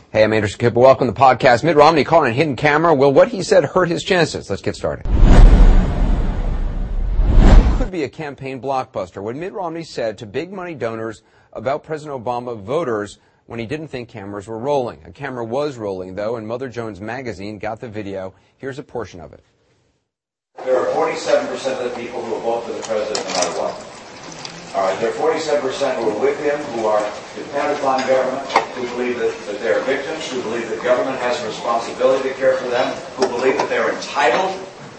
Hey, I'm Anderson Cooper. Welcome to the podcast. Mitt Romney caught on hidden camera. Will what he said hurt his chances? Let's get started. Could be a campaign blockbuster. What Mitt Romney said to big money donors about President Obama voters when he didn't think cameras were rolling. A camera was rolling, though, and Mother Jones magazine got the video. Here's a portion of it. There are 47% of the people who will vote for the president no matter what. All right, there are 47% who are with him, who are dependent on government, who believe that they are victims, who believe that government has a responsibility to care for them, who believe that they're entitled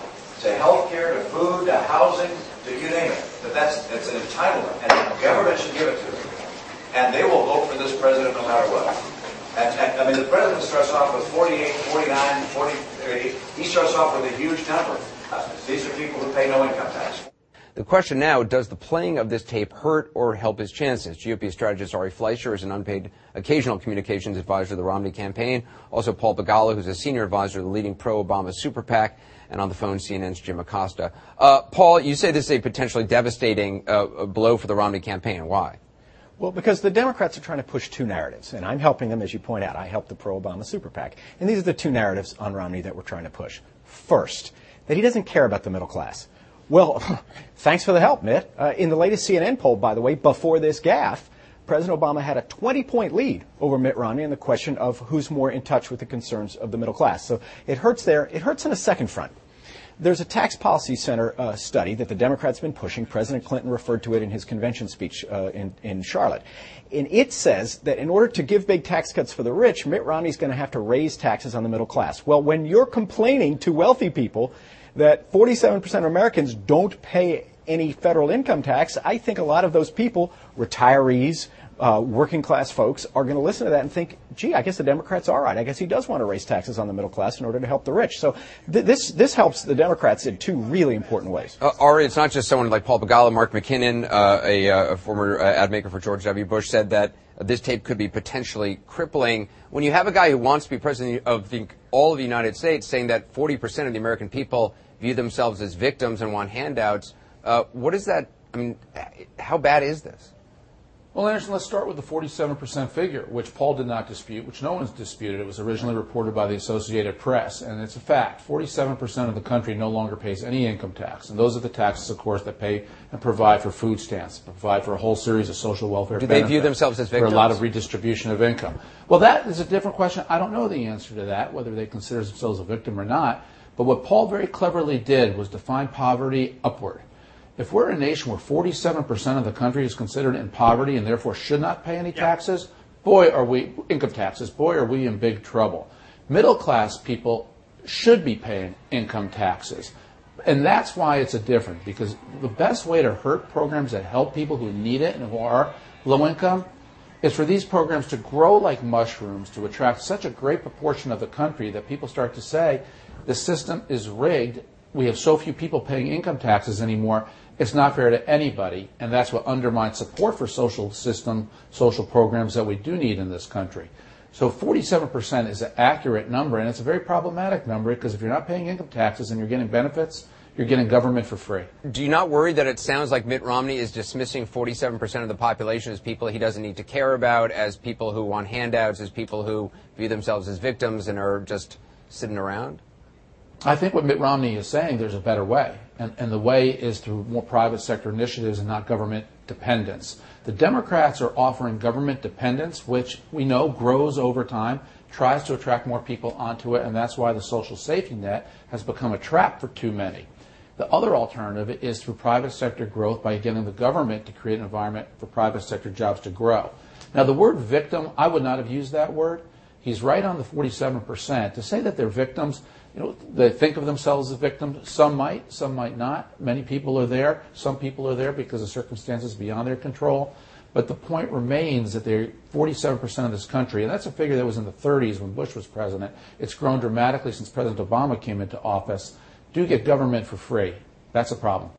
to health care, to food, to housing, to you name it. That's an entitlement, and the government should give it to them. And they will vote for this president no matter what. And I mean, the president starts off with 48, 49, 48. He starts off with a huge number. These are people who pay no income tax. The question now, does the playing of this tape hurt or help his chances? GOP strategist Ari Fleischer is an unpaid occasional communications advisor to the Romney campaign. Also, Paul Begala, who's a senior advisor to the leading pro-Obama super PAC. And on the phone, CNN's Jim Acosta. Paul, you say this is a potentially devastating blow for the Romney campaign. Why? Well, because the Democrats are trying to push two narratives, and I'm helping them, as you point out. I help the pro-Obama super PAC. And these are the two narratives on Romney that we're trying to push. First, that he doesn't care about the middle class. Well, thanks for the help, Mitt. In the latest CNN poll, by the way, before this gaffe, President Obama had a 20-point lead over Mitt Romney on the question of who's more in touch with the concerns of the middle class. So it hurts there. It hurts on a second front. There's a Tax Policy Center study that the Democrats have been pushing. President Clinton referred to it in his convention speech in Charlotte. And it says that in order to give big tax cuts for the rich, Mitt Romney's going to have to raise taxes on the middle class. Well, when you're complaining to wealthy people that 47% of Americans don't pay any federal income tax, I think a lot of those people, retirees, working class folks, are going to listen to that and think, gee, I guess the Democrats are right. I guess he does want to raise taxes on the middle class in order to help the rich. So this helps the Democrats in two really important ways. Ari, it's not just someone like Paul Begala. Mark McKinnon, a former ad maker for George W. Bush, said that this tape could be potentially crippling. When you have a guy who wants to be president of all of the United States saying that 40% of the American people view themselves as victims and want handouts, what is that? I mean, how bad is this? Well, Anderson, let's start with the 47% figure, which Paul did not dispute, which no one's disputed. It was originally reported by the Associated Press, and it's a fact. 47% of the country no longer pays any income tax, and those are the taxes, of course, that pay and provide for food stamps, provide for a whole series of social welfare benefits. Do they view themselves as victims? For a lot of redistribution of income. Well, that is a different question. I don't know the answer to that, whether they consider themselves a victim or not. But what Paul very cleverly did was define poverty upward. If we're a nation where 47% of the country is considered in poverty and therefore should not pay any taxes, income taxes, boy, are we in big trouble. Middle class people should be paying income taxes. And that's why it's a difference, because the best way to hurt programs that help people who need it and who are low income is for these programs to grow like mushrooms, to attract such a great proportion of the country that people start to say, the system is rigged. We have so few people paying income taxes anymore. It's not fair to anybody, and that's what undermines support for social programs that we do need in this country. So 47% is an accurate number, and it's a very problematic number because if you're not paying income taxes and you're getting benefits, you're getting government for free. Do you not worry that it sounds like Mitt Romney is dismissing 47% of the population as people he doesn't need to care about, as people who want handouts, as people who view themselves as victims and are just sitting around? I think what Mitt Romney is saying, there's a better way. And the way is through more private sector initiatives and not government dependence. The Democrats are offering government dependence, which we know grows over time, tries to attract more people onto it, and that's why the social safety net has become a trap for too many. The other alternative is through private sector growth by getting the government to create an environment for private sector jobs to grow. Now, the word victim, I would not have used that word. He's right on the 47%. To say that they're victims, they think of themselves as victims. Some might not. Many people are there. Some people are there because of circumstances beyond their control. But the point remains that they're 47% of this country, and that's a figure that was in the 30s when Bush was president. It's grown dramatically since President Obama came into office. Do get government for free. That's a problem.